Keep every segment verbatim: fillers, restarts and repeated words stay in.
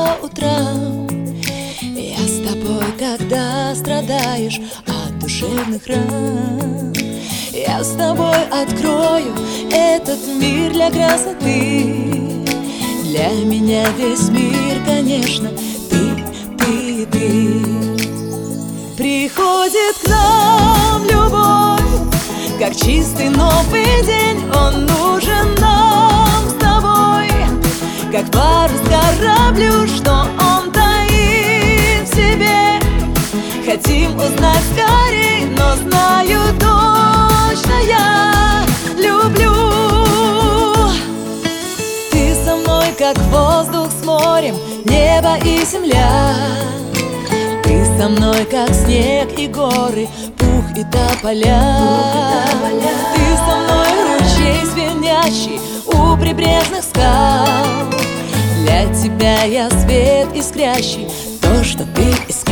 по утрам. Я с тобой, когда страдаешь от душевных ран. Я с тобой открою этот мир для красоты. Для меня весь мир, конечно, ты, ты, ты. Приходит к нам любовь, как чистый новый день. Он нужен нам с тобой, как парус кораблю, что он таит в себе. Хотим узнать скорей, но знаю точно, я люблю. Ты со мной, как воздух с морем, небо и земля. Ты со мной, как снег и горы, пух и тополя. Ты со мной, ручей звенящий у прибрежных скал. Для тебя я свет искрящий, то, что ты искал.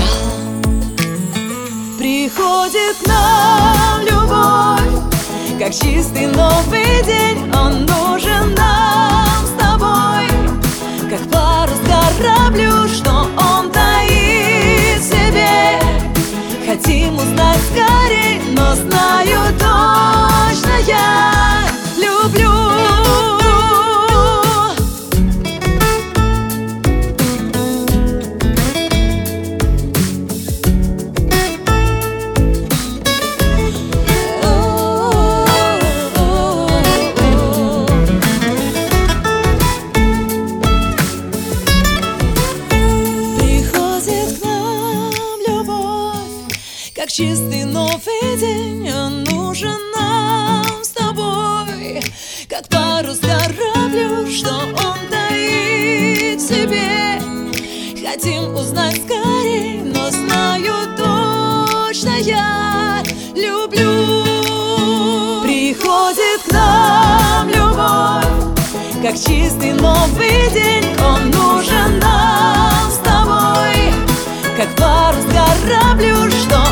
Приходит к нам любовь, как чистый новый день. Он нужен нам с тобой, как парус кораблю, что он таит в себе. Хотим узнать скорей, но знаю точно, я люблю. Как чистый новый день, он нужен нам с тобой, как парус кораблю, что он таит в себе. Хотим узнать скорей, но знаю точно, я люблю. Приходит к нам любовь, как чистый новый день. Он нужен нам с тобой, как парус кораблю, что